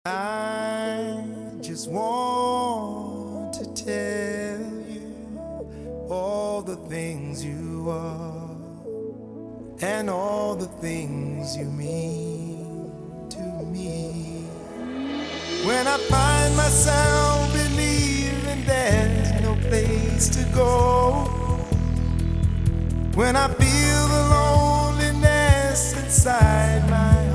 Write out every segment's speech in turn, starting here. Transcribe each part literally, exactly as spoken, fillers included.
I just want to tell you all the things you are and all the things you mean to me. When I find myself believing there's no place to go, when I feel the loneliness inside my heart,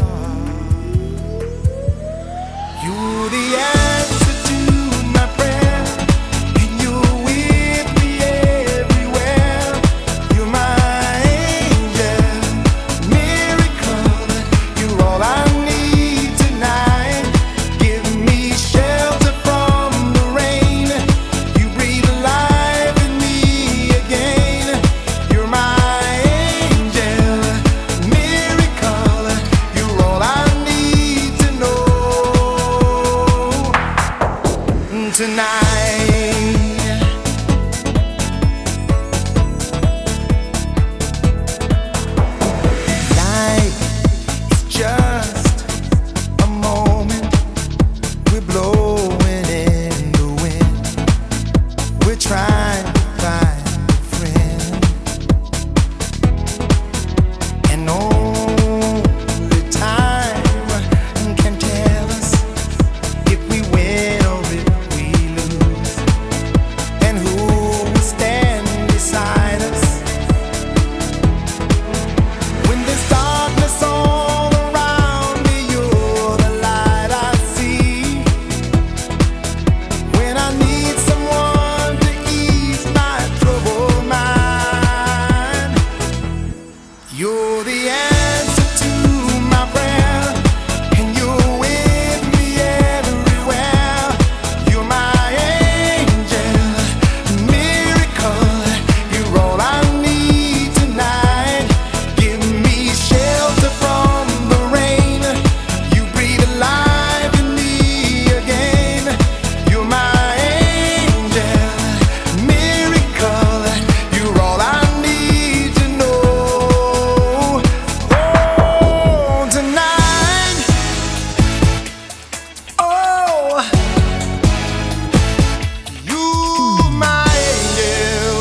you're the answer to my prayer, and you're with me everywhere. You're my angel, miracle. You're all I need tonight. Give me shelter from the rain. You breathe life in me again. You're my angel, miracle. You're all I need to know tonight. Life is just a moment. We're blowing in the wind. We're trying to find a friend, and only time can tell us if we win or if we lose, and who will stand beside us when there's darkness all around me. You're the light I see when I need someone to ease my troubled mind. You're the answer to my prayer, and you're with me everywhere. You're my angel, miracle. You're all I need tonight. Give me shelter from the rain. You breathe life in me again. You're my angel, miracle. You're all I need to know. Oh, tonight. Oh, you're my angel.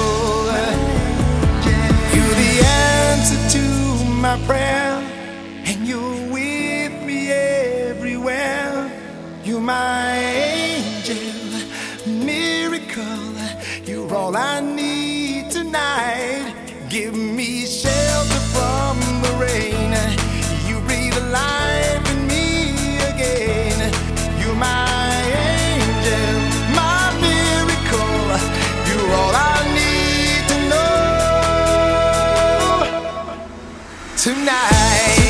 You're the answer to my prayer, and you're with me everywhere. You're my angel, miracle. You're all I need tonight. Give me shelter from the rain. You breathe life in me again. You're my angel, my miracle. You're all I need to know tonight.